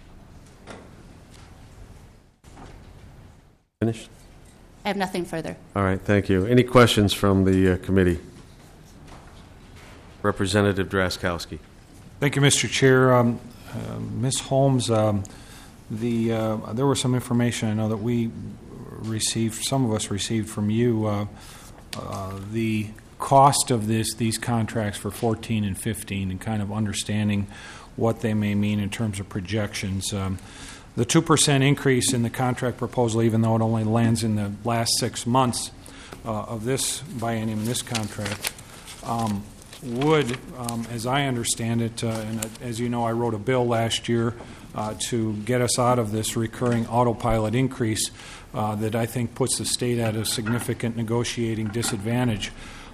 Finished? I have nothing further. All right, thank you. Any questions from the committee? Representative Drazkowski. Thank you, Mr. Chair. Ms. Holmes, there was some information I know that we received, some of us received from you, the cost of these contracts for 14 and 15 and kind of understanding what they may mean in terms of projections. The 2% increase in the contract proposal, even though it only lands in the last 6 months of this biennium, this contract, would, as I understand it, and as you know, I wrote a bill last year to get us out of this recurring autopilot increase that I think puts the state at a significant negotiating disadvantage.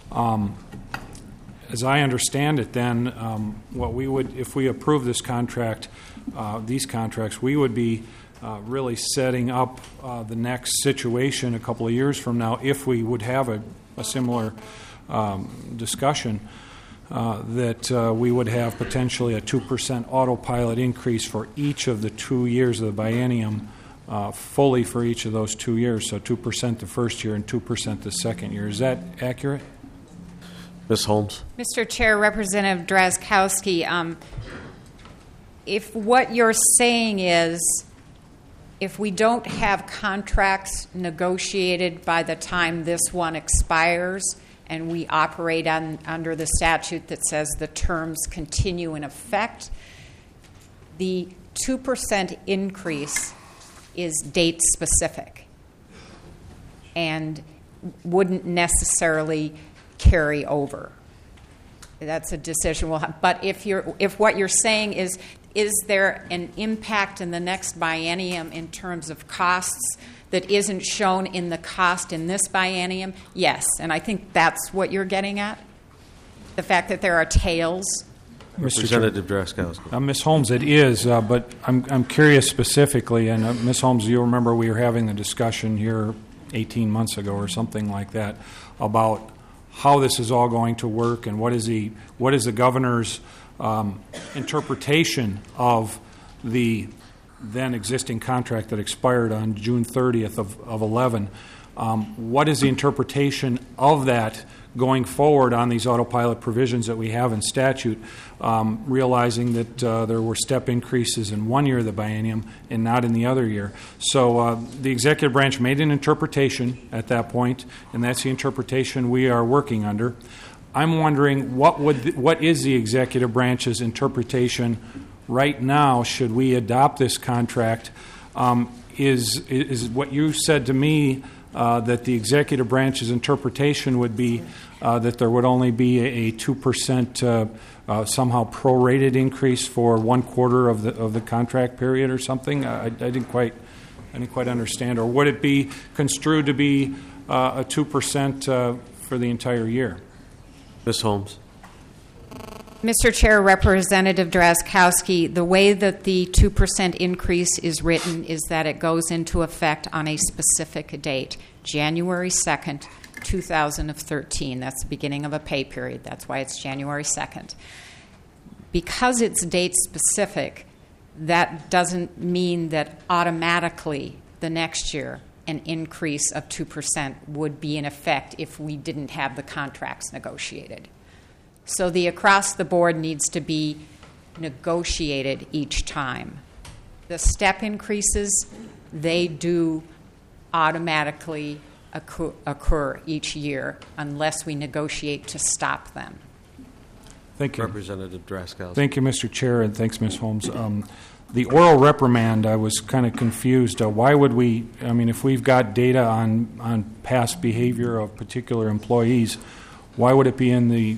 As I understand it, then, what we would, if we approve this contract, these contracts, we would be really setting up the next situation a couple of years from now, if we would have a similar discussion, that we would have potentially a 2% autopilot increase for each of the 2 years of the biennium, fully for each of those 2 years, so 2% the first year and 2% the second year. Is that accurate? Ms. Holmes. Mr. Chair, Representative Drazkowski, if what you're saying is if we don't have contracts negotiated by the time this one expires and we operate under the statute that says the terms continue in effect, the 2% increase is date specific and wouldn't necessarily carry over. That's a decision we'll have. But if what you're saying is there an impact in the next biennium in terms of costs that isn't shown in the cost in this biennium? Yes, and I think that's what you're getting at, the fact that there are tails. Representative Drazkowski. Ms. Holmes, it is, but I'm curious specifically, and Ms. Holmes, you'll remember we were having the discussion here 18 months ago or something like that about how this is all going to work and what is the governor's interpretation of the then existing contract that expired on June 30th of 11. What is the interpretation of that going forward on these autopilot provisions that we have in statute, realizing that there were step increases in 1 year of the biennium and not in the other year? So the executive branch made an interpretation at that point, and that's the interpretation we are working under. I'm wondering what is the executive branch's interpretation right now should we adopt this contract? Is what you said to me that the executive branch's interpretation would be that there would only be a 2% somehow prorated increase for 1/4 of the contract period or something? I didn't quite understand. Or would it be construed to be a 2% for the entire year? Ms. Holmes. Mr. Chair, Representative Drazkowski, the way that the 2% increase is written is that it goes into effect on a specific date, January 2nd, 2013. That's the beginning of a pay period. That's why it's January 2nd. Because it's date specific, that doesn't mean that automatically the next year an increase of 2% would be in effect if we didn't have the contracts negotiated. So the across the board needs to be negotiated each time. The step increases, they do automatically occur each year unless we negotiate to stop them. Thank you. Representative Drazkowski. Thank you, Mr. Chair, and thanks, Ms. Holmes. The oral reprimand, I was kind of confused. Why would we? I mean, if we've got data on past behavior of particular employees, why would it be in the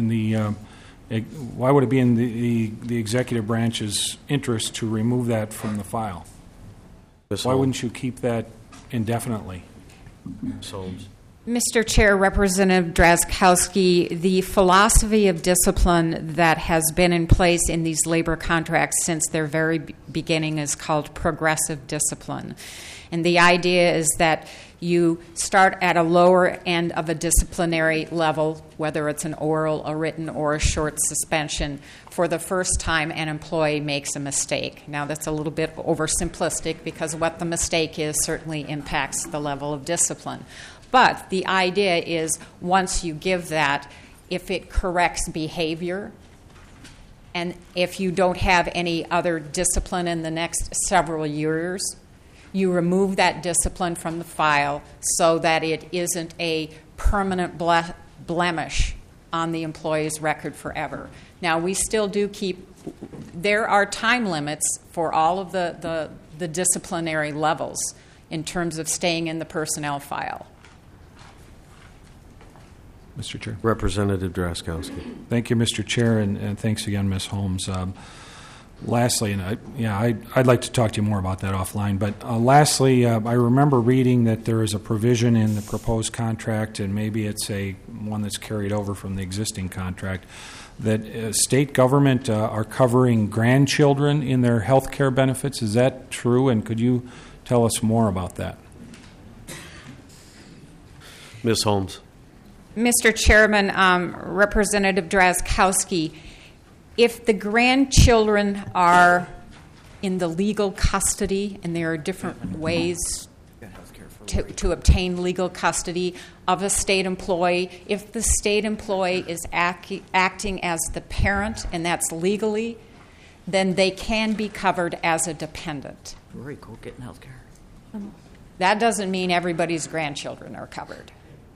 executive branch's interest to remove that from the file? Ms. Why Holmes. wouldn't you keep that indefinitely? Ms. Holmes. Mr. Chair, Representative Drazkowski, the philosophy of discipline that has been in place in these labor contracts since their very beginning is called progressive discipline. And the idea is that you start at a lower end of a disciplinary level, whether it's an oral, a written, or a short suspension, for the first time an employee makes a mistake. Now, that's a little bit oversimplistic because what the mistake is certainly impacts the level of discipline. But the idea is once you give that, if it corrects behavior, and if you don't have any other discipline in the next several years, you remove that discipline from the file so that it isn't a permanent blemish on the employee's record forever. Now, we still do there are time limits for all of the disciplinary levels in terms of staying in the personnel file. Mr. Chair. Representative Drazkowski. Thank you, Mr. Chair, and thanks again, Ms. Holmes. Lastly, and I'd like to talk to you more about that offline, but lastly, I remember reading that there is a provision in the proposed contract, and maybe it's one that's carried over from the existing contract, that state government are covering grandchildren in their health care benefits. Is that true, and could you tell us more about that? Ms. Holmes. Mr. Chairman, Representative Drazkowski, if the grandchildren are in the legal custody, and there are different ways to obtain legal custody of a state employee, if the state employee is acting as the parent, and that's legally, then they can be covered as a dependent. Very cool getting health care. That doesn't mean everybody's grandchildren are covered.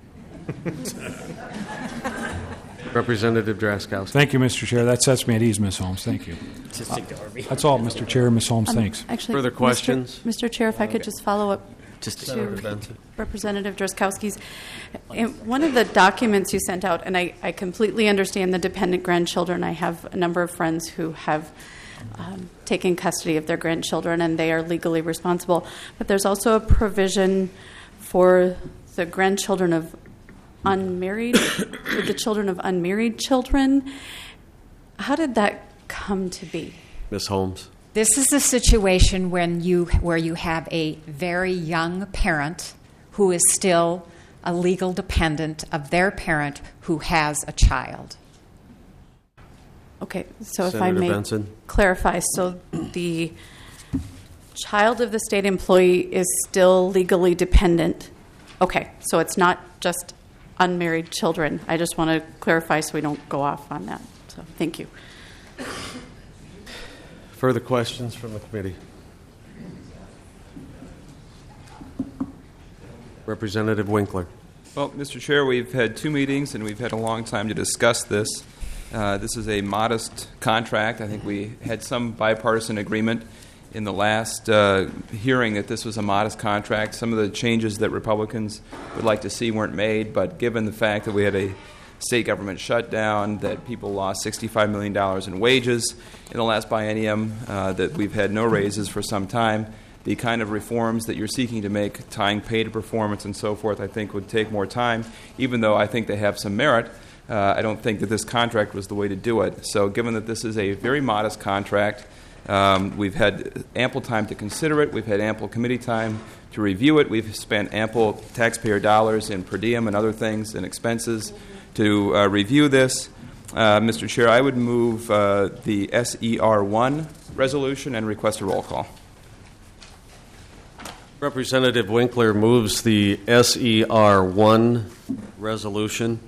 Representative Drazkowski. Thank you, Mr. Chair. That sets me at ease, Ms. Holmes. Thank you. That's all, Mr. Chair. Ms. Holmes, thanks. Actually, Further questions? Mr. Chair, if I could just follow up Senator Benson. Representative Drazkowski's. In one of the documents you sent out, and I completely understand the dependent grandchildren. I have a number of friends who have taken custody of their grandchildren, and they are legally responsible. But there's also a provision for the grandchildren of unmarried, for the children of unmarried children. How did that come to be? Ms. Holmes. This is a situation where you have a very young parent who is still a legal dependent of their parent who has a child. Okay, so Senator if I may Benson. clarify, so the child of the state employee is still legally dependent. Okay, so it's not just unmarried children. I just want to clarify so we don't go off on that. So thank you. Further questions from the committee? Representative Winkler. Well, Mr. Chair, we've had 2 meetings and we've had a long time to discuss this. This is a modest contract. I think we had some bipartisan agreement in the last hearing that this was a modest contract. Some of the changes that Republicans would like to see weren't made, but given the fact that we had a state government shutdown, that people lost $65 million in wages in the last biennium, that we've had no raises for some time, the kind of reforms that you're seeking to make, tying pay to performance and so forth, I think would take more time. Even though I think they have some merit, I don't think that this contract was the way to do it. So given that this is a very modest contract, we've had ample time to consider it. We've had ample committee time to review it. We've spent ample taxpayer dollars in per diem and other things and expenses to review this. Mr. Chair, I would move the SER1 resolution and request a roll call. Representative Winkler moves the SER1 resolution.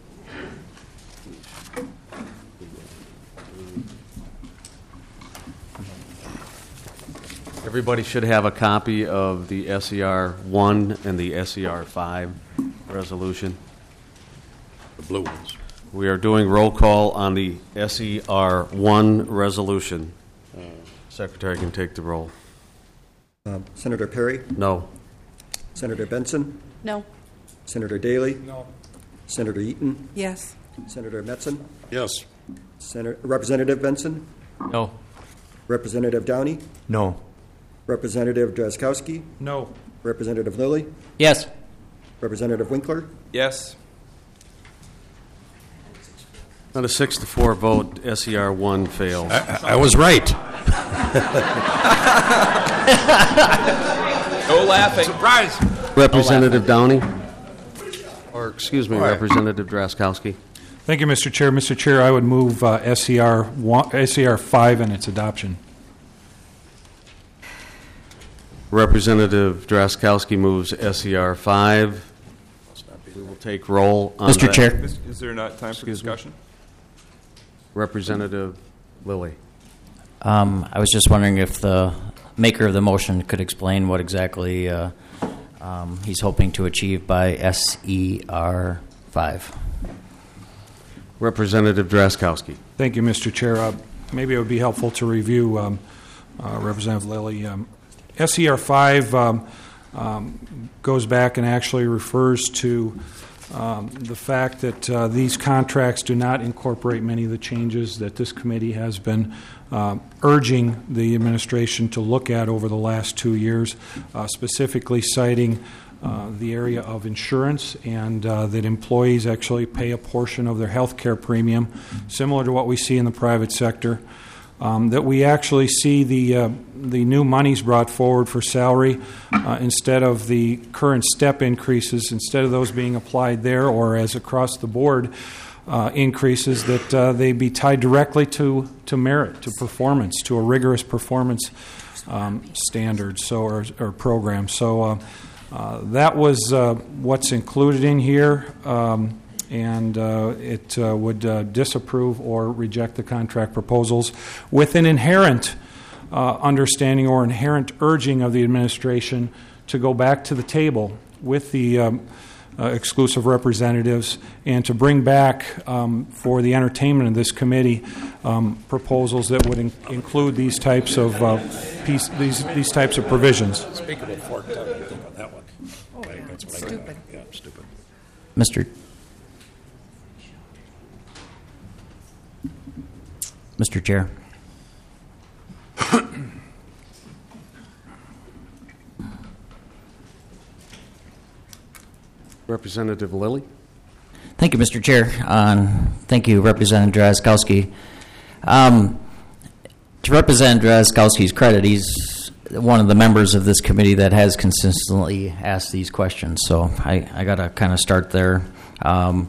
Everybody should have a copy of the SER1 and the SER5. resolution. The blue ones. We are doing roll call on the SER 1 resolution. Secretary can take the roll. Senator Perry? No. Senator Benson? No. Senator Daly? No. Senator Eaton? Yes. Senator Metzen? Yes. Representative Benson? No. Representative Downey? No. Representative Drazkowski? No. Representative Lilly? Yes. Representative Winkler? Yes. On a 6-4 vote, SER 1 fails. I was right. No laughing. Surprise. Representative Downey? Or, excuse me, Representative Drazkowski? Thank you, Mr. Chair. Mr. Chair, I would move SER 5 and its adoption. Representative Drazkowski moves SER 5. We will take roll on Mr. that. Chair. Is there not time for discussion? Representative Lilly. I was just wondering if the maker of the motion could explain what exactly he's hoping to achieve by SER 5. Representative Drazkowski. Thank you, Mr. Chair. Maybe it would be helpful to review Representative Lilly. SER 5 goes back and actually refers to the fact that these contracts do not incorporate many of the changes that this committee has been urging the administration to look at over the last 2 years, specifically citing the area of insurance and that employees actually pay a portion of their health care premium, similar to what we see in the private sector. That we actually see the new monies brought forward for salary instead of the current step increases, instead of those being applied there or as across the board increases, that they be tied directly to merit, to performance, to a rigorous performance standard or program. So that was what's included in here. And it would disapprove or reject the contract proposals with an inherent understanding or inherent urging of the administration to go back to the table with the exclusive representatives and to bring back for the entertainment of this committee proposals that would include these types of these types of provisions. Speak of a forked tongue, I think on that one. Okay, that's what I got. Yeah, stupid. Mr. Chair. Representative Lilly. Thank you, Mr. Chair. Thank you, Representative Drazkowski. To Representative Drazkowski's credit, he's one of the members of this committee that has consistently asked these questions. So I got to kind of start there. All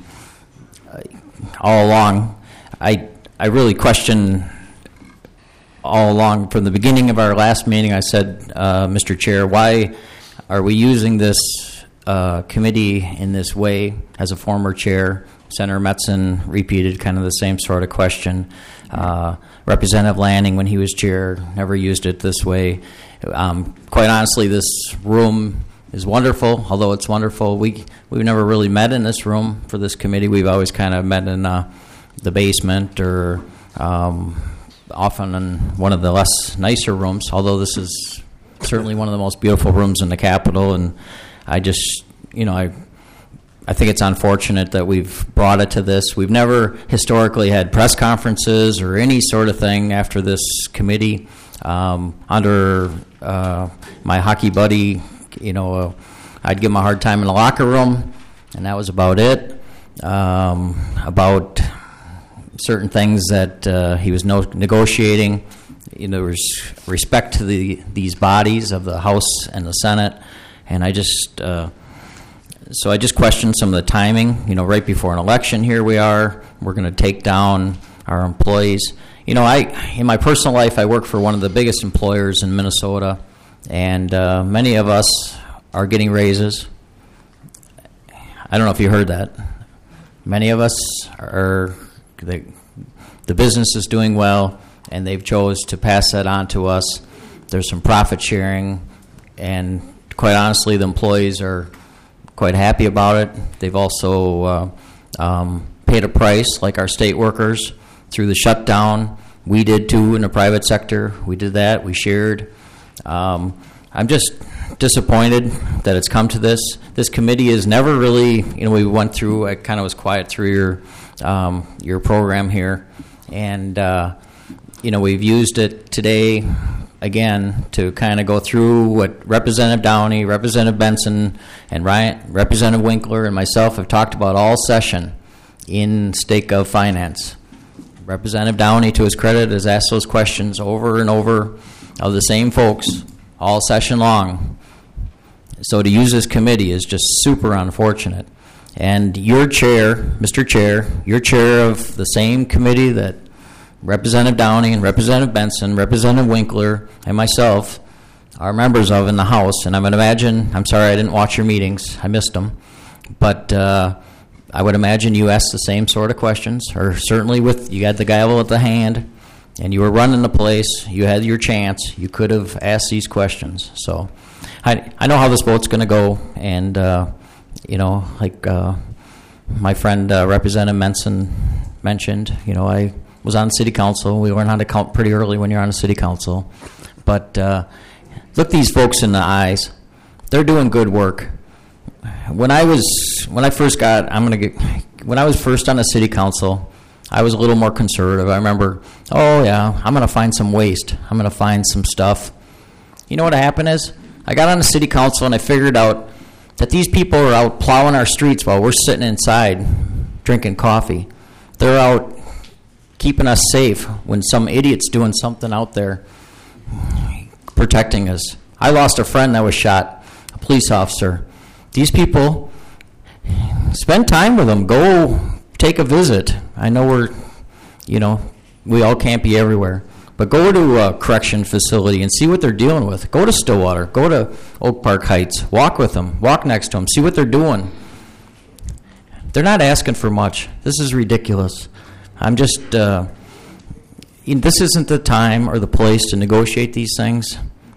along, I really question all along from the beginning of our last meeting. I said, Mr. Chair, why are we using this committee in this way? As a former chair, Senator Metzen repeated kind of the same sort of question. Representative Lanning, when he was chair, never used it this way. Quite honestly, this room is wonderful. Although it's wonderful, we've never really met in this room for this committee. We've always kind of met in the basement or often in one of the less nicer rooms, although this is certainly one of the most beautiful rooms in the Capitol. And I just, I think it's unfortunate that we've brought it to this. We've never historically had press conferences or any sort of thing after this committee. Under my hockey buddy, I'd give him a hard time in the locker room, and that was about it. About certain things that he was negotiating. There was respect to these bodies of the House and the Senate, and I just questioned some of the timing. Right before an election, here we are. We're going to take down our employees. In my personal life, I work for one of the biggest employers in Minnesota, and many of us are getting raises. I don't know if you heard that. Many of us are, the business is doing well, and they've chose to pass that on to us. There's some profit sharing, and quite honestly, the employees are quite happy about it. They've also paid a price, like our state workers, through the shutdown. We did too in the private sector. We did that. We shared. I'm just disappointed that it's come to this. This committee is never really, we went through, I kind of was quiet through your program here. And, we've used it today, again, to kind of go through what Representative Downey, Representative Benson, and Representative Winkler and myself have talked about all session in State Gov Finance. Representative Downey, to his credit, has asked those questions over and over of the same folks all session long. So to use this committee is just super unfortunate. And your chair, Mr. Chair, you're chair of the same committee that Representative Downey and Representative Benson, Representative Winkler, and myself are members of in the House. And I would imagine, I'm sorry I didn't watch your meetings, I missed them, but I would imagine you asked the same sort of questions, or certainly you had the gavel at the hand, and you were running the place, you had your chance, you could have asked these questions. So I know how this vote's going to go, and, like my friend Representative Benson mentioned, I was on the city council. We learned how to count pretty early when you're on the city council. But look these folks in the eyes. They're doing good work. When I was first on the city council, I was a little more conservative. I remember, I'm going to find some waste. I'm going to find some stuff. You know what happened is, I got on the city council and I figured out that these people are out plowing our streets while we're sitting inside drinking coffee. They're out keeping us safe when some idiot's doing something out there protecting us. I lost a friend that was shot, a police officer. These people, spend time with them. Go take a visit. I know we all can't be everywhere. But go to a correction facility and see what they're dealing with. Go to Stillwater. Go to Oak Park Heights. Walk with them. Walk next to them. See what they're doing. They're not asking for much. This is ridiculous. I'm just, this isn't the time or the place to negotiate these things.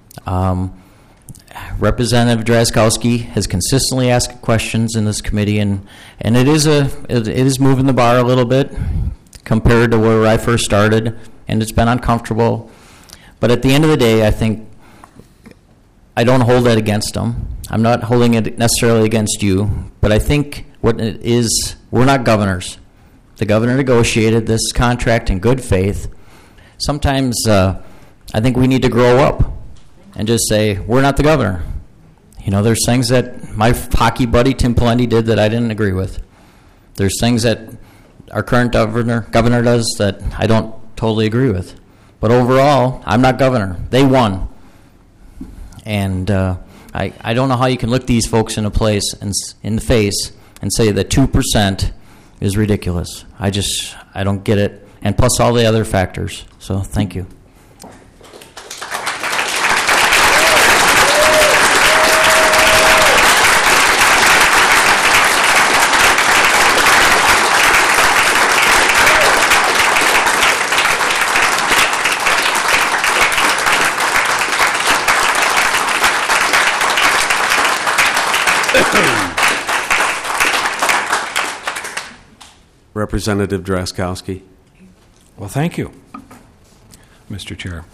Representative Drazkowski has consistently asked questions in this committee, and it is moving the bar a little bit compared to where I first started, and it's been uncomfortable. But at the end of the day, I think I don't hold that against them. I'm not holding it necessarily against you, but I think what it is, we're not governors. The governor negotiated this contract in good faith. Sometimes I think we need to grow up and just say, we're not the governor. There's things that my hockey buddy Tim Pawlenty did that I didn't agree with. There's things that our current governor does that I don't totally agree with. But overall, I'm not governor. They won. And I don't know how you can look these folks in the face and say that 2% is ridiculous. I don't get it. And plus all the other factors. So thank you. Representative Drazkowski. Well, thank you, Mr. Chair.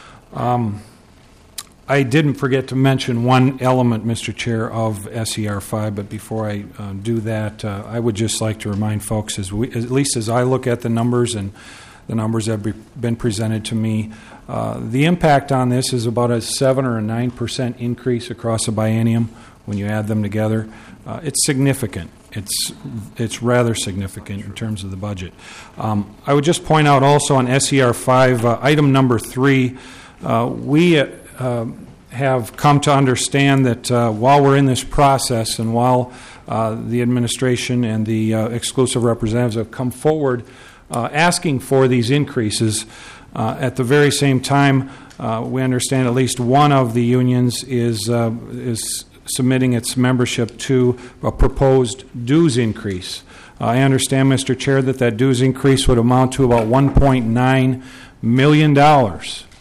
I didn't forget to mention one element, Mr. Chair, of SER 5, but before I do that, I would just like to remind folks, at least as I look at the numbers and the numbers that have been presented to me, the impact on this is about a 7 or a 9% increase across a biennium when you add them together. It's significant. It's rather significant in terms of the budget. I would just point out also on SER 5, item number 3, we have come to understand that while we're in this process and while the administration and the exclusive representatives have come forward asking for these increases, at the very same time, we understand at least one of the unions is submitting its membership to a proposed dues increase. I understand, Mr. Chair, that dues increase would amount to about $1.9 million.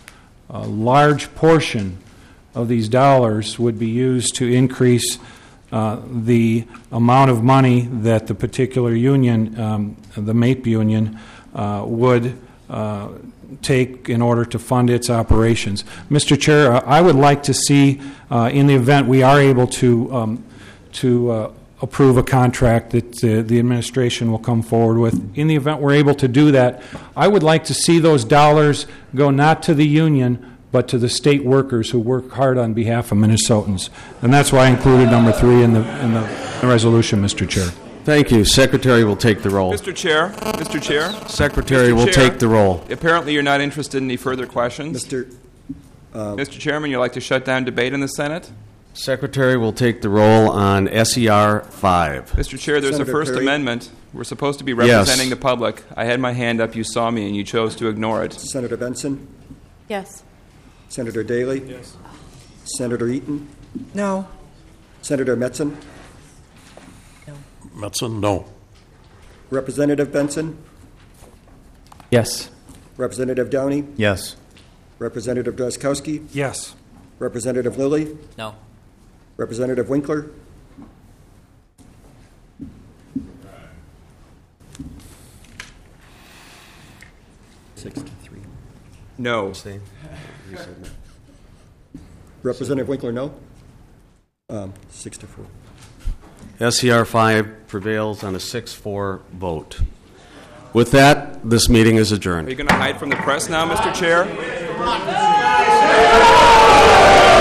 A large portion of these dollars would be used to increase the amount of money that the particular union, the MAPE union, would take in order to fund its operations. Mr. Chair, I would like to see, in the event we are able to approve a contract that the administration will come forward with, in the event we're able to do that, I would like to see those dollars go not to the union, but to the state workers who work hard on behalf of Minnesotans. And that's why I included number 3 in the resolution, Mr. Chair. Thank you. Secretary will take the roll. Mr. Chair. Secretary will take the roll. Apparently you're not interested in any further questions. Mr. Chairman, you'd like to shut down debate in the Senate? Secretary will take the roll on SER 5. Mr. Chair, there's Senator a First Perry? Amendment. We're supposed to be representing the public. I had my hand up, you saw me, and you chose to ignore it. Senator Benson? Yes. Senator Daly? Yes. Senator Eaton? No. Senator Metzen? Metzen, no. Representative Benson? Yes. Representative Downey? Yes. Representative Drazkowski? Yes. Representative Lilly? No. Representative Winkler? No. Representative Winkler, no? 6-4. SER 5 prevails on a 6-4 vote. With that, this meeting is adjourned. Are you going to hide from the press now, Mr. Chair?